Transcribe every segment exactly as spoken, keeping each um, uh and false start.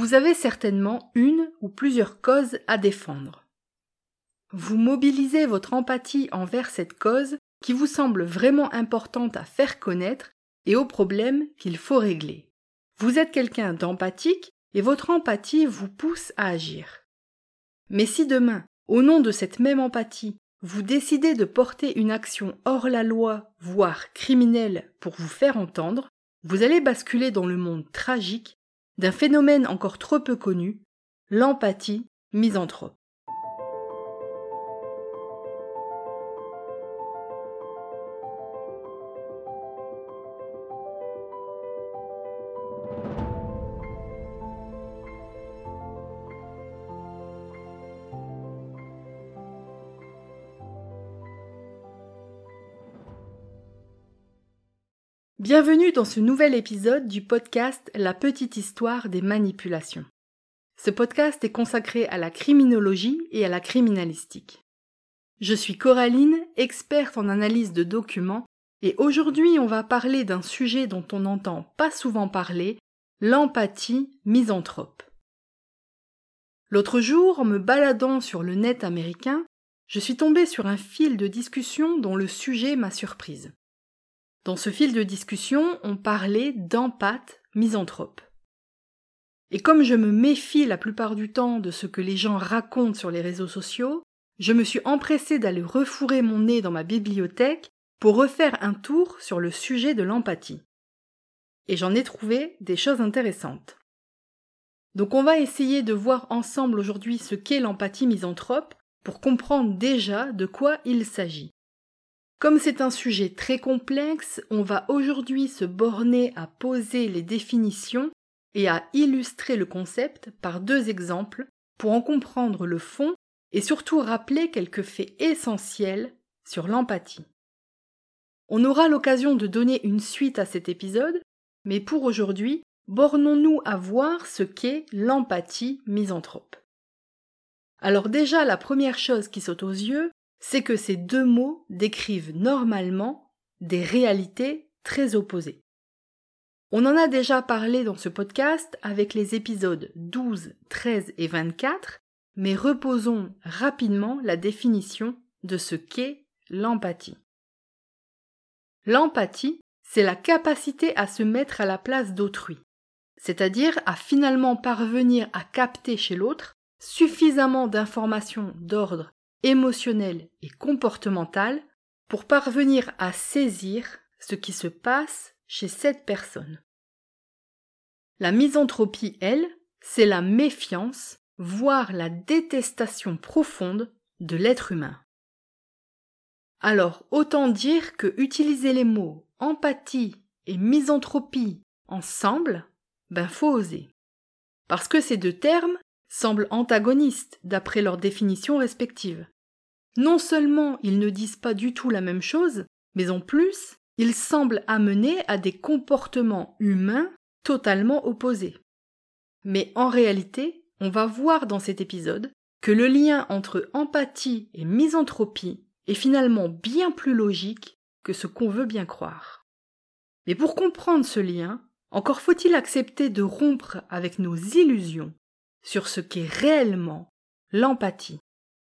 vous avez certainement une ou plusieurs causes à défendre. Vous mobilisez votre empathie envers cette cause qui vous semble vraiment importante à faire connaître et aux problèmes qu'il faut régler. Vous êtes quelqu'un d'empathique et votre empathie vous pousse à agir. Mais si demain, au nom de cette même empathie, vous décidez de porter une action hors la loi, voire criminelle, pour vous faire entendre, vous allez basculer dans le monde tragique d'un phénomène encore trop peu connu, l'empathie misanthrope. Bienvenue dans ce nouvel épisode du podcast La petite histoire des manipulations. Ce podcast est consacré à la criminologie et à la criminalistique. Je suis Coraline, experte en analyse de documents, et aujourd'hui on va parler d'un sujet dont on n'entend pas souvent parler, l'empathie misanthrope. L'autre jour, en me baladant sur le net américain, je suis tombée sur un fil de discussion dont le sujet m'a surprise. Dans ce fil de discussion, on parlait d'empathe misanthrope. Et comme je me méfie la plupart du temps de ce que les gens racontent sur les réseaux sociaux, je me suis empressée d'aller refourrer mon nez dans ma bibliothèque pour refaire un tour sur le sujet de l'empathie. Et j'en ai trouvé des choses intéressantes. Donc on va essayer de voir ensemble aujourd'hui ce qu'est l'empathie misanthrope pour comprendre déjà de quoi il s'agit. Comme c'est un sujet très complexe, on va aujourd'hui se borner à poser les définitions et à illustrer le concept par deux exemples pour en comprendre le fond et surtout rappeler quelques faits essentiels sur l'empathie. On aura l'occasion de donner une suite à cet épisode, mais pour aujourd'hui, bornons-nous à voir ce qu'est l'empathie misanthrope. Alors déjà, la première chose qui saute aux yeux, c'est que ces deux mots décrivent normalement des réalités très opposées. On en a déjà parlé dans ce podcast avec les épisodes douze, treize et vingt-quatre, mais reposons rapidement la définition de ce qu'est l'empathie. L'empathie, c'est la capacité à se mettre à la place d'autrui, c'est-à-dire à finalement parvenir à capter chez l'autre suffisamment d'informations d'ordre émotionnel et comportemental pour parvenir à saisir ce qui se passe chez cette personne. La misanthropie, elle, c'est la méfiance, voire la détestation profonde de l'être humain. Alors, autant dire que utiliser les mots empathie et misanthropie ensemble, ben faut oser. Parce que ces deux termes semblent antagonistes d'après leurs définitions respectives. Non seulement ils ne disent pas du tout la même chose, mais en plus, ils semblent amener à des comportements humains totalement opposés. Mais en réalité, on va voir dans cet épisode que le lien entre empathie et misanthropie est finalement bien plus logique que ce qu'on veut bien croire. Mais pour comprendre ce lien, encore faut-il accepter de rompre avec nos illusions sur ce qu'est réellement l'empathie.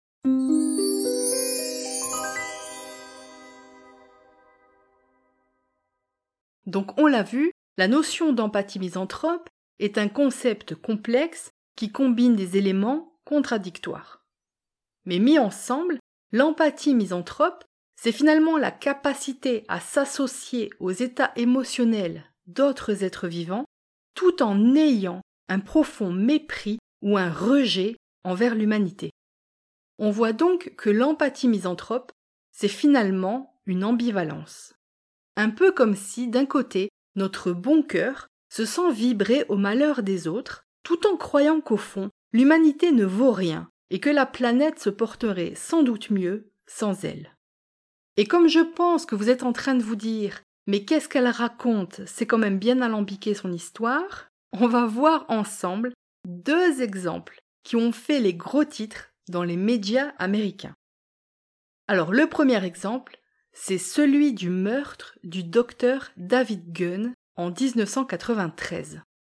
Donc on l'a vu, la notion d'empathie misanthrope est un concept complexe qui combine des éléments contradictoires. Mais mis ensemble, l'empathie misanthrope, c'est finalement la capacité à s'associer aux états émotionnels d'autres êtres vivants tout en ayant un profond mépris ou un rejet envers l'humanité. On voit donc que l'empathie misanthrope, c'est finalement une ambivalence. Un peu comme si, d'un côté, notre bon cœur se sent vibrer au malheur des autres, tout en croyant qu'au fond, l'humanité ne vaut rien et que la planète se porterait sans doute mieux sans elle. Et comme je pense que vous êtes en train de vous dire « mais qu'est-ce qu'elle raconte, c'est quand même bien alambiqué son histoire », on va voir ensemble deux exemples qui ont fait les gros titres dans les médias américains. Alors le premier exemple, c'est celui du meurtre du docteur David Gunn en dix-neuf cent quatre-vingt-treize.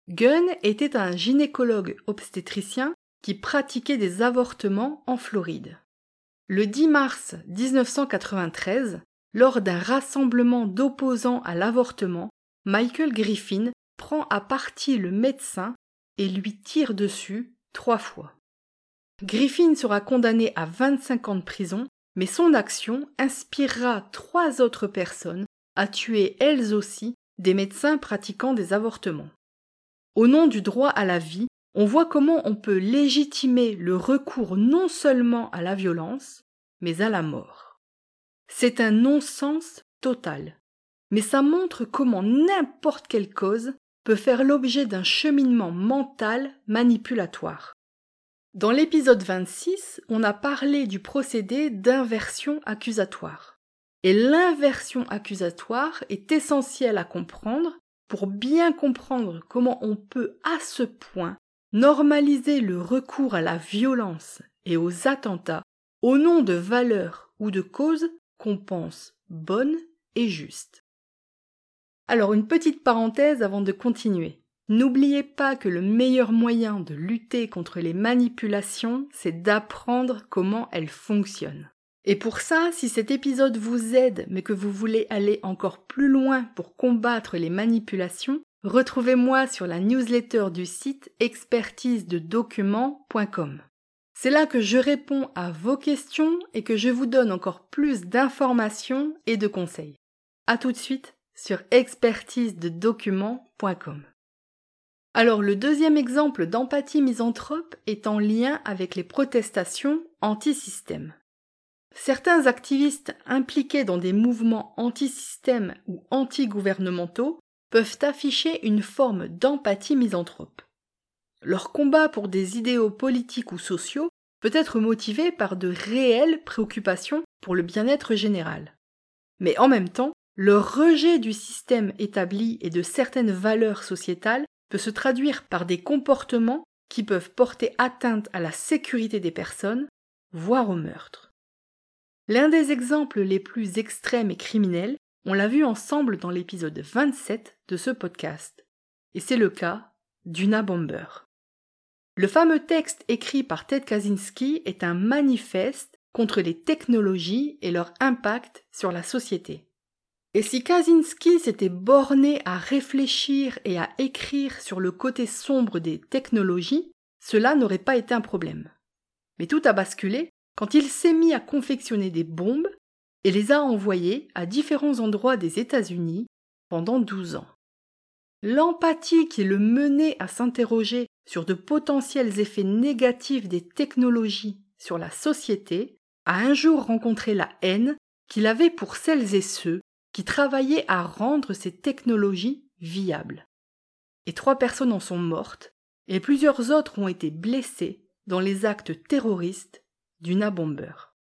Gunn était un gynécologue obstétricien qui pratiquait des avortements en Floride. Le dix mars dix-neuf cent quatre-vingt-treize, lors d'un rassemblement d'opposants à l'avortement, Michael Griffin prend à partie le médecin et lui tire dessus trois fois. Griffin sera condamné à vingt-cinq ans de prison, mais son action inspirera trois autres personnes à tuer elles aussi des médecins pratiquant des avortements. Au nom du droit à la vie, on voit comment on peut légitimer le recours non seulement à la violence, mais à la mort. C'est un non-sens total, mais ça montre comment n'importe quelle cause peut faire l'objet d'un cheminement mental manipulatoire. Dans l'épisode vingt-six, on a parlé du procédé d'inversion accusatoire. Et l'inversion accusatoire est essentielle à comprendre pour bien comprendre comment on peut à ce point normaliser le recours à la violence et aux attentats au nom de valeurs ou de causes qu'on pense bonnes et justes. Alors une petite parenthèse avant de continuer. N'oubliez pas que le meilleur moyen de lutter contre les manipulations, c'est d'apprendre comment elles fonctionnent. Et pour ça, si cet épisode vous aide mais que vous voulez aller encore plus loin pour combattre les manipulations, retrouvez-moi sur la newsletter du site expertise de documents point com. C'est là que je réponds à vos questions et que je vous donne encore plus d'informations et de conseils. À tout de suite sur expertise de documents point com. Alors le deuxième exemple d'empathie misanthrope est en lien avec les protestations anti-système. Certains activistes impliqués dans des mouvements anti-système ou anti-gouvernementaux peuvent afficher une forme d'empathie misanthrope. Leur combat pour des idéaux politiques ou sociaux peut être motivé par de réelles préoccupations pour le bien-être général. Mais en même temps, leur rejet du système établi et de certaines valeurs sociétales peut se traduire par des comportements qui peuvent porter atteinte à la sécurité des personnes, voire au meurtre. L'un des exemples les plus extrêmes et criminels, on l'a vu ensemble dans l'épisode vingt-sept de ce podcast, et c'est le cas d'Unabomber. Le fameux texte écrit par Ted Kaczynski est un manifeste contre les technologies et leur impact sur la société. Et si Kaczynski s'était borné à réfléchir et à écrire sur le côté sombre des technologies, cela n'aurait pas été un problème. Mais tout a basculé quand il s'est mis à confectionner des bombes et les a envoyées à différents endroits des États-Unis pendant douze ans. L'empathie qui le menait à s'interroger sur de potentiels effets négatifs des technologies sur la société a un jour rencontré la haine qu'il avait pour celles et ceux qui travaillaient à rendre ces technologies viables. Et trois personnes en sont mortes et plusieurs autres ont été blessées dans les actes terroristes d'Unabomber.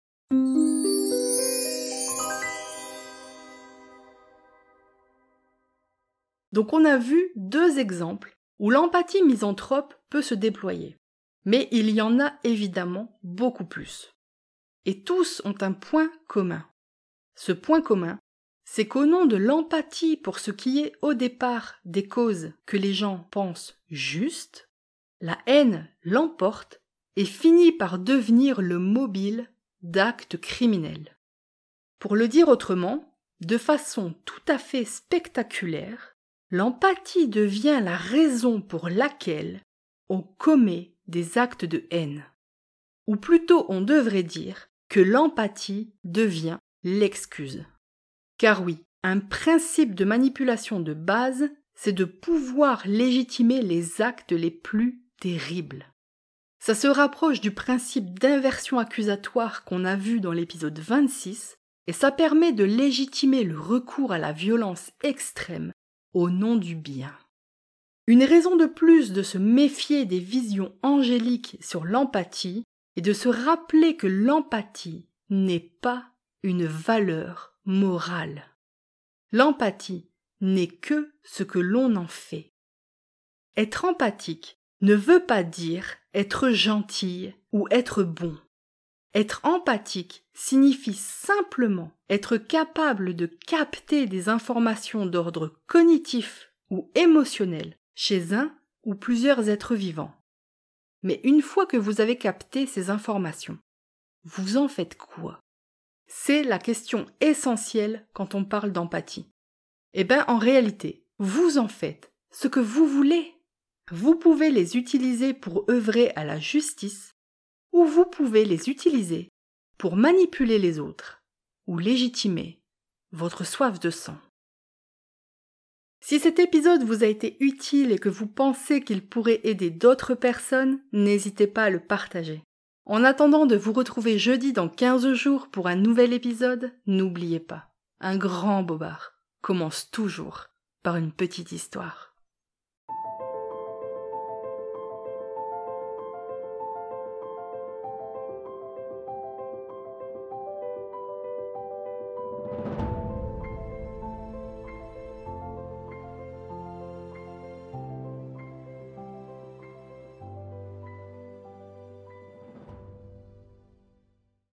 Donc on a vu deux exemples où l'empathie misanthrope peut se déployer. Mais il y en a évidemment beaucoup plus. Et tous ont un point commun. Ce point commun, c'est qu'au nom de l'empathie pour ce qui est au départ des causes que les gens pensent justes, la haine l'emporte et finit par devenir le mobile d'actes criminels. Pour le dire autrement, de façon tout à fait spectaculaire, l'empathie devient la raison pour laquelle on commet des actes de haine. Ou plutôt on devrait dire que l'empathie devient l'excuse. Car oui, un principe de manipulation de base, c'est de pouvoir légitimer les actes les plus terribles. Ça se rapproche du principe d'inversion accusatoire qu'on a vu dans l'épisode vingt-six, et ça permet de légitimer le recours à la violence extrême au nom du bien. Une raison de plus de se méfier des visions angéliques sur l'empathie est de se rappeler que l'empathie n'est pas une valeur morale. L'empathie n'est que ce que l'on en fait. Être empathique ne veut pas dire être gentil ou être bon. Être empathique signifie simplement être capable de capter des informations d'ordre cognitif ou émotionnel chez un ou plusieurs êtres vivants. Mais une fois que vous avez capté ces informations, vous en faites quoi? C'est la question essentielle quand on parle d'empathie. Eh bien, en réalité, vous en faites ce que vous voulez. Vous pouvez les utiliser pour œuvrer à la justice, ou vous pouvez les utiliser pour manipuler les autres, ou légitimer votre soif de sang. Si cet épisode vous a été utile et que vous pensez qu'il pourrait aider d'autres personnes, n'hésitez pas à le partager. En attendant de vous retrouver jeudi dans quinze jours pour un nouvel épisode, n'oubliez pas, un grand bobard commence toujours par une petite histoire.